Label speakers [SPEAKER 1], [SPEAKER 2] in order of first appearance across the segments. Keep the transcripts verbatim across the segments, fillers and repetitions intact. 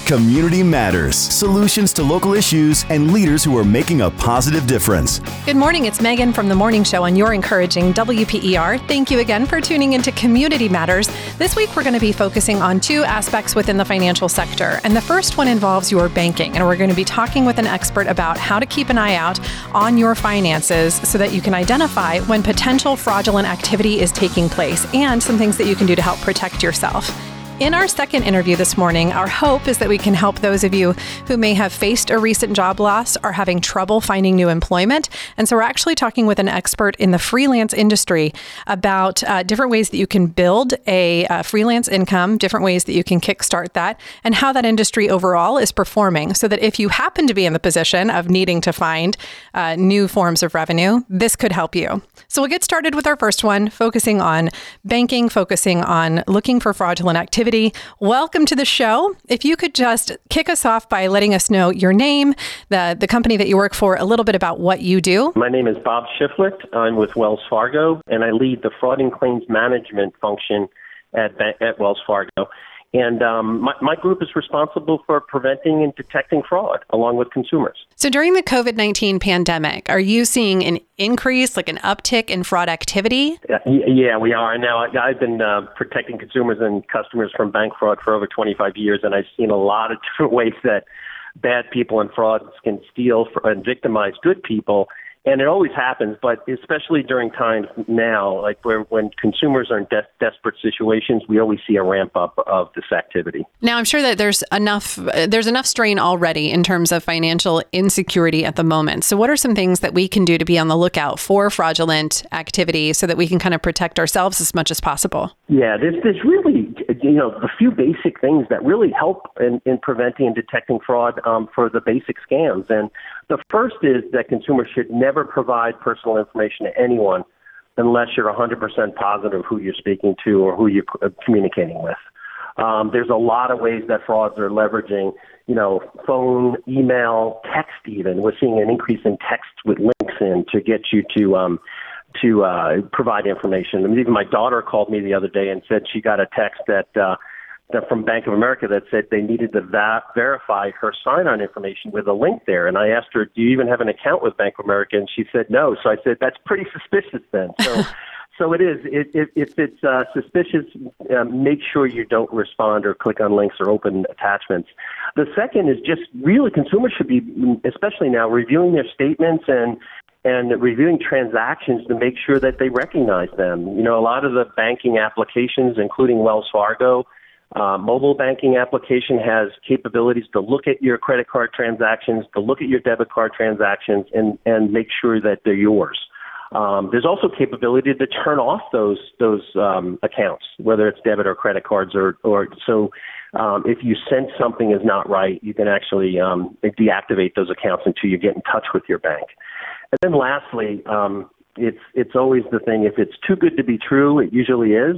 [SPEAKER 1] Community Matters, solutions to local issues and leaders who are making a positive difference.
[SPEAKER 2] Good morning, it's Megan from The Morning Show on your encouraging W P E R. Thank you again for tuning into Community Matters. This week we're going to be focusing on two aspects within the financial sector. And the first one involves your banking. And we're going to be talking with an expert about how to keep an eye out on your finances so that you can identify when potential fraudulent activity is taking place and some things that you can do to help protect yourself. In our second interview this morning, our hope is that we can help those of you who may have faced a recent job loss or having trouble finding new employment. And so we're actually talking with an expert in the freelance industry about uh, different ways that you can build a uh, freelance income, different ways that you can kickstart that, and how that industry overall is performing so that if you happen to be in the position of needing to find uh, new forms of revenue, this could help you. So we'll get started with our first one, focusing on banking, focusing on looking for fraudulent activity. Welcome to the show. If you could just kick us off by letting us know your name, the, the company that you work for, a little bit about what you do.
[SPEAKER 3] My name is Bob Shiflett. I'm with Wells Fargo, and I lead the fraud and claims management function at, at Wells Fargo. And um, my, my group is responsible for preventing and detecting fraud along with consumers.
[SPEAKER 2] So during the covid nineteen pandemic, are you seeing an increase, like an uptick in fraud activity?
[SPEAKER 3] Yeah, we are. Now, I've been uh, protecting consumers and customers from bank fraud for over twenty-five years, and I've seen a lot of different ways that bad people and frauds can steal and victimize good people. And it always happens, but especially during times now, like where when consumers are in de- desperate situations, we always see a ramp up of this activity.
[SPEAKER 2] Now, I'm sure that there's enough there's enough strain already in terms of financial insecurity at the moment. So what are some things that we can do to be on the lookout for fraudulent activity so that we can kind of protect ourselves as much as possible?
[SPEAKER 3] Yeah, there's, there's really, you know, a few basic things that really help in, in preventing and detecting fraud um, for the basic scams. And the first is that consumers should never provide personal information to anyone unless you're one hundred percent positive who you're speaking to or who you're communicating with. Um, there's a lot of ways that frauds are leveraging, you know, phone, email, text even. We're seeing an increase in text with links in to get you to um, to uh, provide information. I mean, even my daughter called me the other day and said she got a text that uh, that from Bank of America that said they needed to va- verify her sign-on information with a link there. And I asked her, do you even have an account with Bank of America? And she said no. So I said, that's pretty suspicious then. So so it is. It, it, if it's uh, suspicious, um, make sure you don't respond or click on links or open attachments. The second is just really consumers should be, especially now, reviewing their statements and and reviewing transactions to make sure that they recognize them. You know, a lot of the banking applications, including Wells Fargo, Uh, mobile banking application has capabilities to look at your credit card transactions, to look at your debit card transactions, and, and make sure that they're yours. Um, there's also capability to turn off those those um, accounts, whether it's debit or credit cards, or or so. Um, if you sense something is not right, you can actually um, deactivate those accounts until you get in touch with your bank. And then lastly, um, it's it's always the thing. If it's too good to be true, it usually is.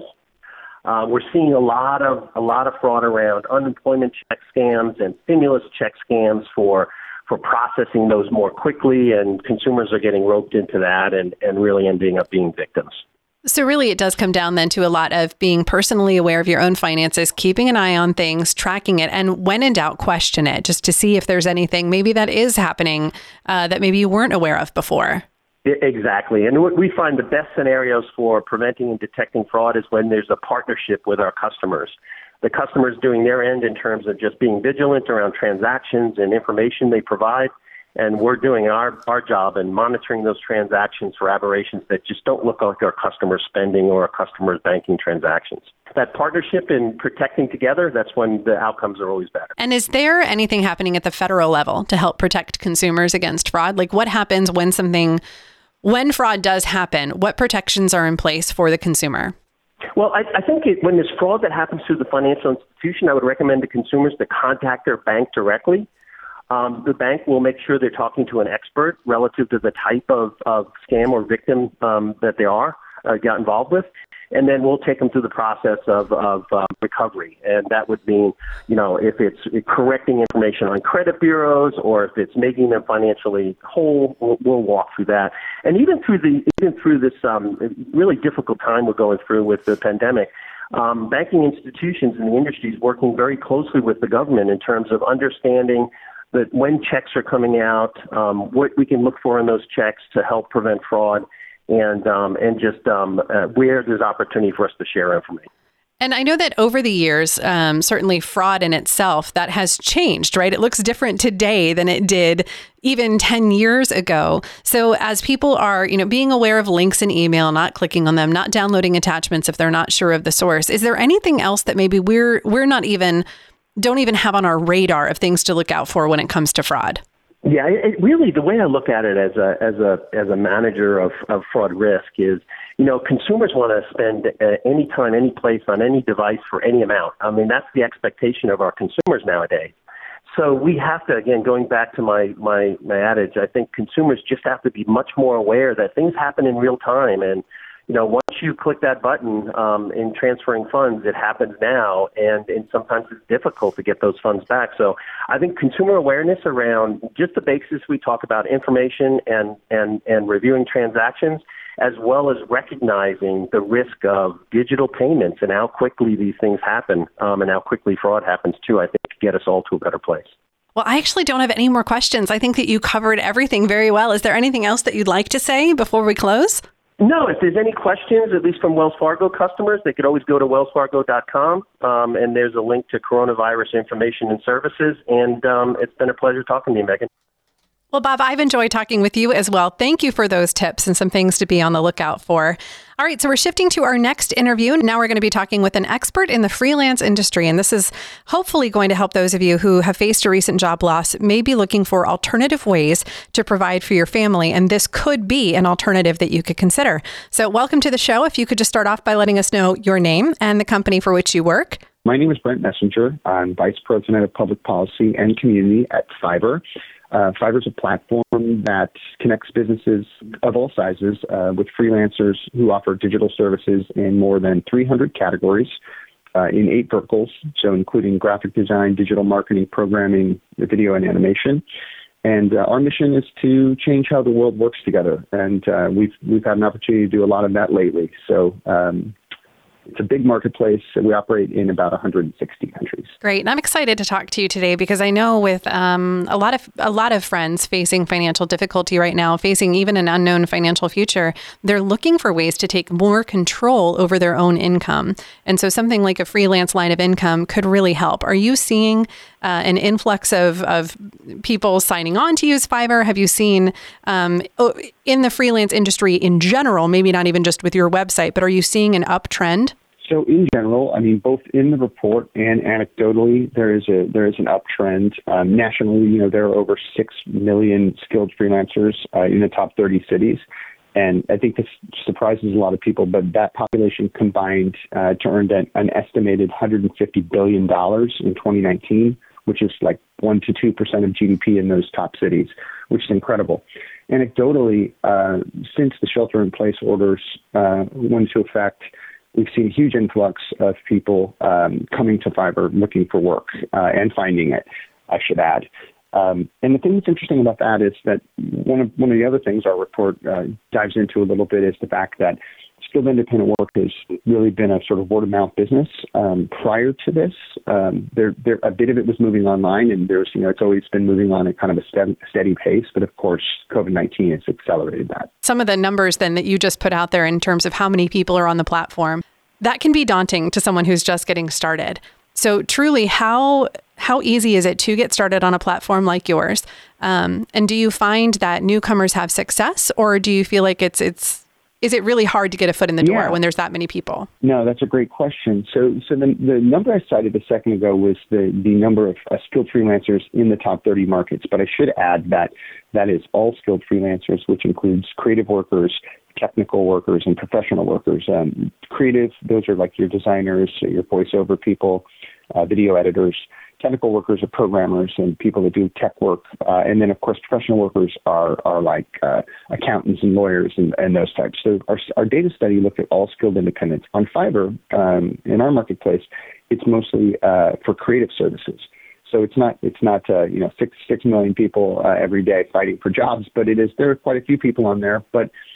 [SPEAKER 3] Uh, we're seeing a lot of a lot of fraud around unemployment check scams and stimulus check scams for for processing those more quickly, and consumers are getting roped into that and, and really ending up being victims.
[SPEAKER 2] So really, it does come down then to a lot of being personally aware of your own finances, keeping an eye on things, tracking it, and when in doubt, question it, just to see if there's anything maybe that is happening uh, that maybe you weren't aware of before.
[SPEAKER 3] Exactly. And what we find the best scenarios for preventing and detecting fraud is when there's a partnership with our customers. The customers doing their end in terms of just being vigilant around transactions and information they provide, and we're doing our, our job in monitoring those transactions for aberrations that just don't look like our customers' spending or our customers' banking transactions. That partnership and protecting together, that's when the outcomes are always better.
[SPEAKER 2] And is there anything happening at the federal level to help protect consumers against fraud? Like what happens when something, when fraud does happen, what protections are in place for the consumer?
[SPEAKER 3] Well, I, I think it, when there's fraud that happens through the financial institution, I would recommend to consumers to contact their bank directly. Um, the bank will make sure they're talking to an expert relative to the type of, of scam or victim um, that they are uh, got involved with. And then we'll take them through the process of, of uh, recovery. And that would mean, you know, if it's correcting information on credit bureaus or if it's making them financially whole, we'll, we'll walk through that. And even through the even through this um, really difficult time we're going through with the pandemic, um, banking institutions and the industry is working very closely with the government in terms of understanding that when checks are coming out, um, what we can look for in those checks to help prevent fraud, and um, and just um, uh, where there's opportunity for us to share information.
[SPEAKER 2] And I know that over the years, um, certainly fraud in itself, that has changed, right? It looks different today than it did even ten years ago. So as people are, you know, being aware of links in email, not clicking on them, not downloading attachments if they're not sure of the source, is there anything else that maybe we're we're not even, don't even have on our radar of things to look out for when it comes to fraud?
[SPEAKER 3] Yeah, it, really, the way I look at it as a as a as a manager of, of fraud risk is, you know, consumers want to spend uh, any time, any place, on any device for any amount. I mean, that's the expectation of our consumers nowadays. So we have to, again, going back to my my my adage, I think consumers just have to be much more aware that things happen in real time. And, you know, once you click that button um, in transferring funds, it happens now, and, and sometimes it's difficult to get those funds back. So I think consumer awareness around just the basis we talk about, information and, and, and reviewing transactions, as well as recognizing the risk of digital payments and how quickly these things happen um, and how quickly fraud happens too, I think get us all to a better place.
[SPEAKER 2] Well, I actually don't have any more questions. I think that you covered everything very well. Is there anything else that you'd like to say before we close?
[SPEAKER 3] No, if there's any questions, at least from Wells Fargo customers, they could always go to wells fargo dot com, um, and there's a link to coronavirus information and services. And um, it's been a pleasure talking to you, Megan.
[SPEAKER 2] Well, Bob, I've enjoyed talking with you as well. Thank you for those tips and some things to be on the lookout for. All right, so we're shifting to our next interview. Now we're going to be talking with an expert in the freelance industry, and this is hopefully going to help those of you who have faced a recent job loss, may be looking for alternative ways to provide for your family, and this could be an alternative that you could consider. So welcome to the show. If you could just start off by letting us know your name and the company for which you work.
[SPEAKER 4] My name is Brent Messenger. I'm Vice President of Public Policy and Community at Fiverr. Uh, Fiverr is a platform that connects businesses of all sizes uh, with freelancers who offer digital services in more than three hundred categories uh, in eight verticals, so including graphic design, digital marketing, programming, video, and animation. And uh, our mission is to change how the world works together, and uh, we've we've had an opportunity to do a lot of that lately. So. Um, It's a big marketplace. We operate in about one hundred sixty countries.
[SPEAKER 2] Great. And I'm excited to talk to you today because I know with um, a lot of a lot of friends facing financial difficulty right now, facing even an unknown financial future, they're looking for ways to take more control over their own income. And so something like a freelance line of income could really help. Are you seeing uh, an influx of, of people signing on to use Fiverr? Have you seen um, in the freelance industry in general, maybe not even just with your website, but are you seeing an uptrend?
[SPEAKER 4] So in general, I mean, both in the report and anecdotally, there is a there is an uptrend. Um, nationally, you know, there are over six million skilled freelancers uh, in the top thirty cities. And I think this surprises a lot of people, but that population combined uh, to earn an, an estimated one hundred fifty billion dollars in twenty nineteen, which is like one to two percent of G D P in those top cities, which is incredible. Anecdotally, uh, since the shelter-in-place orders uh, went into effect, we've seen a huge influx of people um, coming to Fiverr looking for work uh, and finding it, I should add. Um, and the thing that's interesting about that is that one of one of the other things our report uh, dives into a little bit is the fact that skilled independent work has really been a sort of word-of-mouth business. Um, prior to this, um, there, there, a bit of it was moving online, and there's, you know, it's always been moving on at kind of a steady, steady pace. But of course, COVID nineteen has accelerated that. Some
[SPEAKER 2] of the numbers then that you just put out there in terms of how many people are on the platform, that can be daunting to someone who's just getting started. So truly, how how easy is it to get started on a platform like yours? Um, and do you find that newcomers have success, or do you feel like it's it's is it really hard to get a foot in the door yeah. when there's that many people?
[SPEAKER 4] No, that's a great question. So so the the number I cited a second ago was the the number of uh, skilled freelancers in the top thirty markets. But I should add that that is all skilled freelancers, which includes creative workers, technical workers, and professional workers. Um, creative, those are like your designers, your voiceover people, uh, video editors. Technical workers are programmers and people that do tech work. Uh, and then, of course, professional workers are are like uh, accountants and lawyers and, and those types. So our, our data study looked at all skilled independents. On Fiverr, um, in our marketplace, it's mostly uh, for creative services. So it's not it's not uh, you know six six million people uh, every day fighting for jobs, but it is there are quite a few people on there. But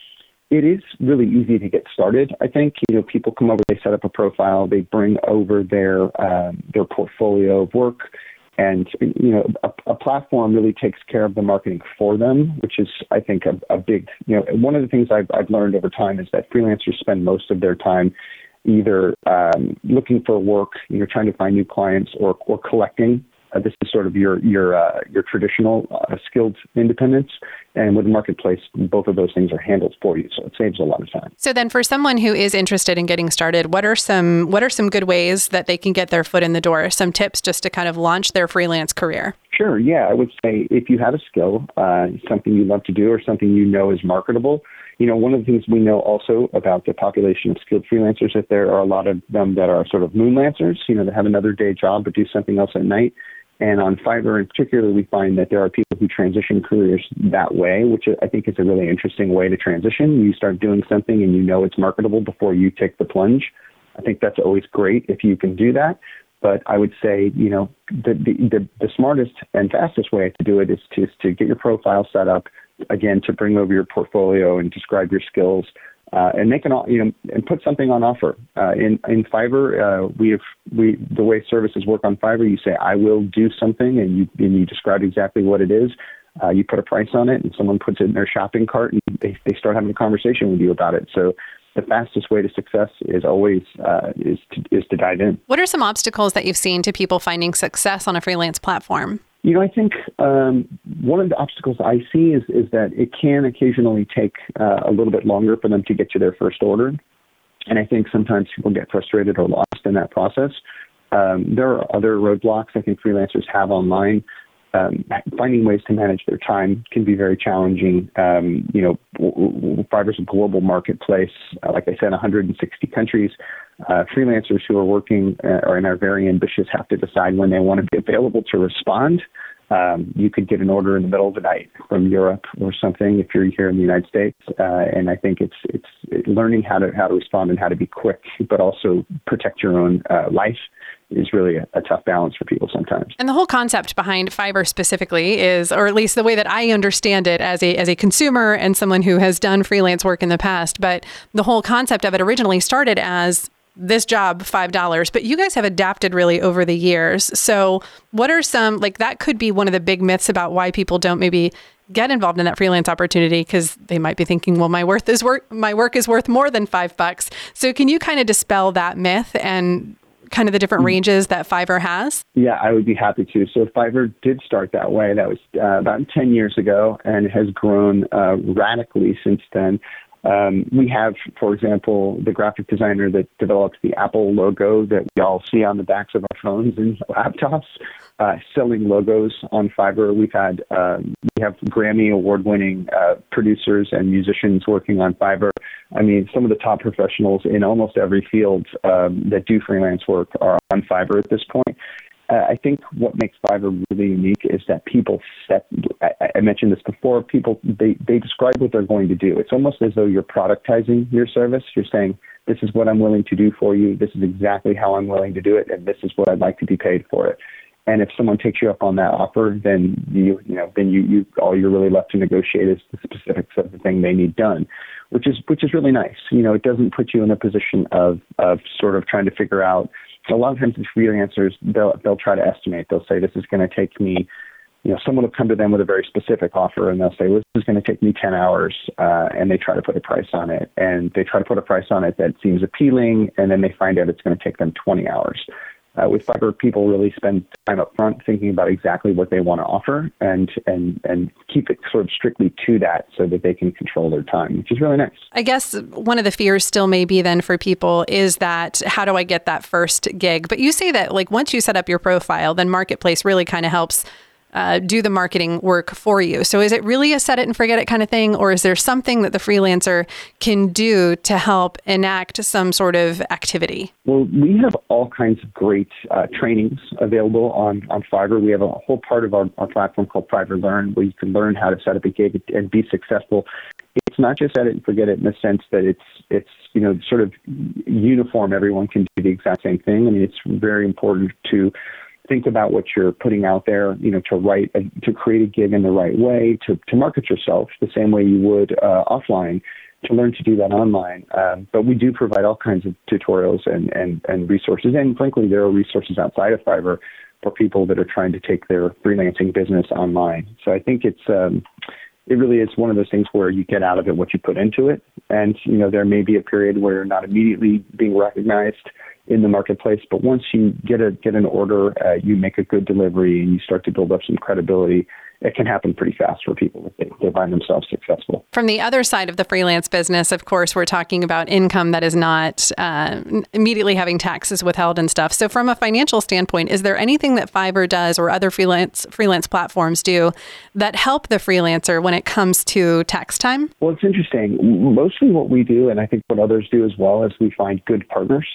[SPEAKER 4] it is really easy to get started. I think, you know, people come over, they set up a profile, they bring over their um, their portfolio of work, and, you know, a, a platform really takes care of the marketing for them, which is, I think, a, a big, you know, one of the things I've, I've learned over time is that freelancers spend most of their time either um, looking for work, you know, trying to find new clients, or, or collecting. Uh, this is sort of your your uh, your traditional uh, skilled independence. And with the marketplace, both of those things are handled for you, so it saves a lot of time.
[SPEAKER 2] So then, for someone who is interested in getting started, what are some what are some good ways that they can get their foot in the door? Some tips just to kind of launch their freelance career?
[SPEAKER 4] Sure. Yeah, I would say if you have a skill, uh, something you love to do, or something you know is marketable. You know, one of the things we know also about the population of skilled freelancers is that there are a lot of them that are sort of moonlancers. You know, that have another day job but do something else at night. And on Fiverr in particular, we find that there are people who transition careers that way, which I think is a really interesting way to transition. You start doing something and you know it's marketable before you take the plunge. I think that's always great if you can do that. But I would say, you know, the the, the, the smartest and fastest way to do it is to, is to get your profile set up, again, to bring over your portfolio and describe your skills. Uh, and make an, you know, and put something on offer. Uh, in in Fiverr, uh, we have we the way services work on Fiverr. You say, "I will do something," and you and you describe exactly what it is. Uh, you put a price on it, and someone puts it in their shopping cart, and they they start having a conversation with you about it. So the fastest way to success is always uh, is to, is to dive in.
[SPEAKER 2] What are some obstacles that you've seen to people finding success on a freelance platform?
[SPEAKER 4] You know, I think um, one of the obstacles I see is, is that it can occasionally take uh, a little bit longer for them to get to their first order. And I think sometimes people get frustrated or lost in that process. Um, there are other roadblocks I think freelancers have online. Um, finding ways to manage their time can be very challenging. Um, you know, Fiverr's a global marketplace. Uh, like I said, one hundred sixty countries. Uh, freelancers who are working uh, or and are very ambitious have to decide when they want to be available to respond. Um, you could get an order in the middle of the night from Europe or something if you're here in the United States. Uh, and I think it's it's learning how to how to respond and how to be quick, but also protect your own uh, life is really a, a tough balance for people sometimes.
[SPEAKER 2] And the whole concept behind Fiverr specifically is, or at least the way that I understand it as a as a consumer and someone who has done freelance work in the past, but the whole concept of it originally started as this job, five dollars, but you guys have adapted really over the years. So what are some, like that could be one of the big myths about why people don't maybe get involved in that freelance opportunity, because they might be thinking, well, my worth is work, my work is worth more than five bucks. So can you kind of dispel that myth and kind of the different ranges that Fiverr has?
[SPEAKER 4] Yeah, I would be happy to. So Fiverr did start that way. That was uh, about ten years ago and has grown uh, radically since then. Um, we have, for example, the graphic designer that developed the Apple logo that we all see on the backs of our phones and laptops, uh, selling logos on Fiverr. We've had um, we have Grammy award-winning uh, producers and musicians working on Fiverr. I mean, some of the top professionals in almost every field um, that do freelance work are on Fiverr at this point. Uh, I think what makes Fiverr really unique is that people set, I, I mentioned this before, people, they, they describe what they're going to do. It's almost as though you're productizing your service. You're saying, this is what I'm willing to do for you. This is exactly how I'm willing to do it. And this is what I'd like to be paid for it. And if someone takes you up on that offer, then you, you know, then you, you, all you're really left to negotiate is the specifics of the thing they need done, which is, which is really nice. You know, it doesn't put you in a position of, of sort of trying to figure out. A lot of times with freelancers, they'll, they'll try to estimate. They'll say, this is going to take me, you know, someone will come to them with a very specific offer and they'll say, well, this is going to take me ten hours. Uh, and they try to put a price on it. And they try to put a price on it that seems appealing. And then they find out it's going to take them twenty hours. Uh, with Fiverr, people really spend time up front thinking about exactly what they want to offer and, and, and keep it sort of strictly to that so that they can control their time, which is really nice.
[SPEAKER 2] I guess one of the fears still may be then for people is that, how do I get that first gig? But you say that like once you set up your profile, then Marketplace really kind of helps Uh, do the marketing work for you. So is it really a set it and forget it kind of thing? Or is there something that the freelancer can do to help enact some sort of activity?
[SPEAKER 4] Well, we have all kinds of great uh, trainings available on, on Fiverr. We have a whole part of our, our platform called Fiverr Learn, where you can learn how to set up a gig and be successful. It's not just set it and forget it in the sense that it's, it's you know, sort of uniform. Everyone can do the exact same thing. I mean, it's very important to think about what you're putting out there, you know, to write, a, to create a gig in the right way, to, to market yourself the same way you would uh, offline. to learn to do that online. Um, but we do provide all kinds of tutorials and, and, and resources. And frankly, there are resources outside of Fiverr for people that are trying to take their freelancing business online. So I think it's um, it really is one of those things where you get out of it what you put into it. And, you know, there may be a period where you're not immediately being recognized in the marketplace, but once you get a get an order, uh, you make a good delivery and you start to build up some credibility, it can happen pretty fast for people if they, they find themselves successful.
[SPEAKER 2] From the other side of the freelance business, of course, we're talking about income that is not uh, immediately having taxes withheld and stuff. So from a financial standpoint, is there anything that Fiverr does or other freelance freelance platforms do that help the freelancer when it comes to tax time?
[SPEAKER 4] Well, it's interesting. Mostly what we do, and I think what others do as well, is we find good partners.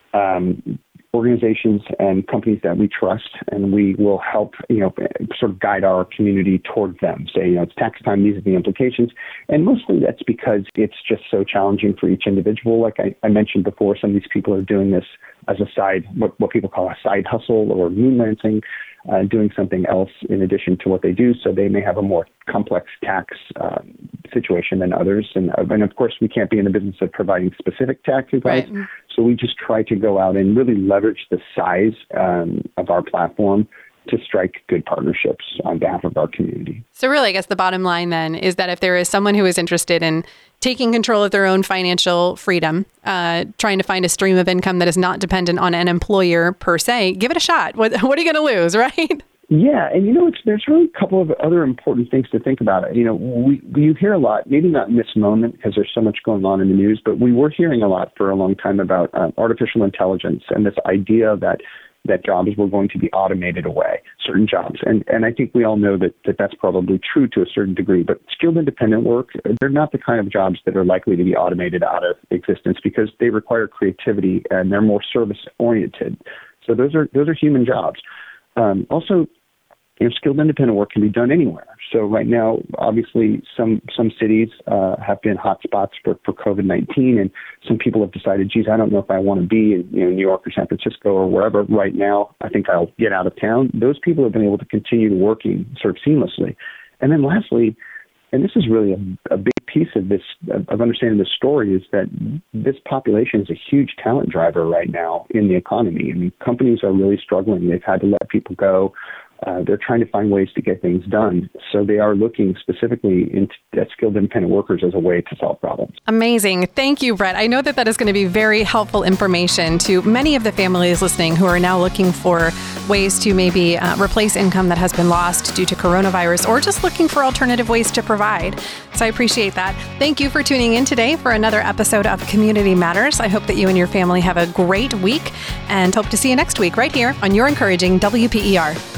[SPEAKER 4] Um, organizations and companies that we trust, and we will help, you know, sort of guide our community toward them. Say, you know, it's tax time, these are the implications. And mostly that's because it's just so challenging for each individual. Like I, I mentioned before, some of these people are doing this as a side, what, what people call a side hustle or moonlancing, uh, doing something else in addition to what they do. So they may have a more complex tax uh, situation than others. And, and of course, we can't be in the business of providing specific tax advice.
[SPEAKER 2] Right.
[SPEAKER 4] So we just try to go out and really leverage the size um, of our platform to strike good partnerships on behalf of our community.
[SPEAKER 2] So really, I guess the bottom line then is that if there is someone who is interested in taking control of their own financial freedom, uh, trying to find a stream of income that is not dependent on an employer per se, give it a shot. What, what are you going to lose, right?
[SPEAKER 4] Yeah, and you know, it's, there's really a couple of other important things to think about. It. You know, we you hear a lot, maybe not in this moment because there's so much going on in the news, but we were hearing a lot for a long time about uh, artificial intelligence and this idea that that jobs were going to be automated away, certain jobs. And and I think we all know that, that that's probably true to a certain degree. But skilled independent work, they're not the kind of jobs that are likely to be automated out of existence because they require creativity and they're more service oriented. So those are those are human jobs. Um, also, you know, skilled independent work can be done anywhere. So right now, obviously, some some cities uh, have been hotspots for, for COVID nineteen, and some people have decided, geez, I don't know if I want to be in you know, New York or San Francisco or wherever right now. I think I'll get out of town. Those people have been able to continue working sort of seamlessly. And then lastly, and this is really a, a big piece of this, of understanding this story, is that this population is a huge talent driver right now in the economy. I mean, companies are really struggling. They've had to let people go. Uh, they're trying to find ways to get things done. So they are looking specifically into, at skilled independent workers as a way to solve problems.
[SPEAKER 2] Amazing. Thank you, Brett. I know that that is going to be very helpful information to many of the families listening who are now looking for ways to maybe uh, replace income that has been lost due to coronavirus or just looking for alternative ways to provide. So I appreciate that. Thank you for tuning in today for another episode of Community Matters. I hope that you and your family have a great week and hope to see you next week right here on Your Encouraging W P E R.